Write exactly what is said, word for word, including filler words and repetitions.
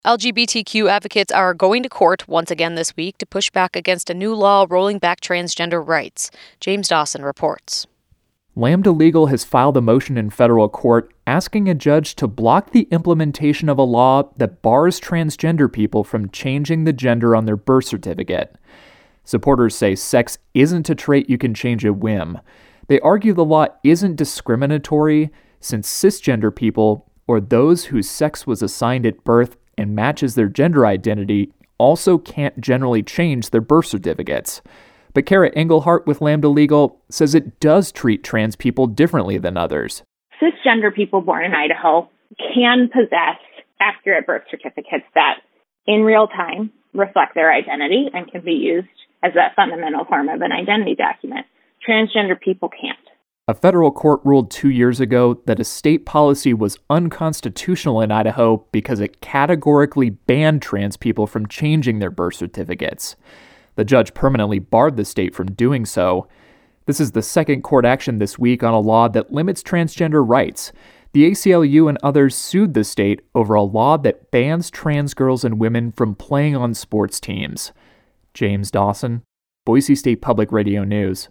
L G B T Q advocates are going to court once again this week to push back against a new law rolling back transgender rights. James Dawson reports. Lambda Legal has filed a motion in federal court asking a judge to block the implementation of a law that bars transgender people from changing the gender on their birth certificate. Supporters say sex isn't a trait you can change at whim. They argue the law isn't discriminatory since cisgender people, or those whose sex was assigned at birth and matches their gender identity, also can't generally change their birth certificates. But Kara Engelhart with Lambda Legal says it does treat trans people differently than others. Cisgender people born in Idaho can possess accurate birth certificates that, in real time, reflect their identity and can be used as a fundamental form of an identity document. Transgender people can't. A federal court ruled two years ago that a state policy was unconstitutional in Idaho because it categorically banned trans people from changing their birth certificates. The judge permanently barred the state from doing so. This is the second court action this week on a law that limits transgender rights. The A C L U and others sued the state over a law that bans trans girls and women from playing on sports teams. James Dawson, Boise State Public Radio News.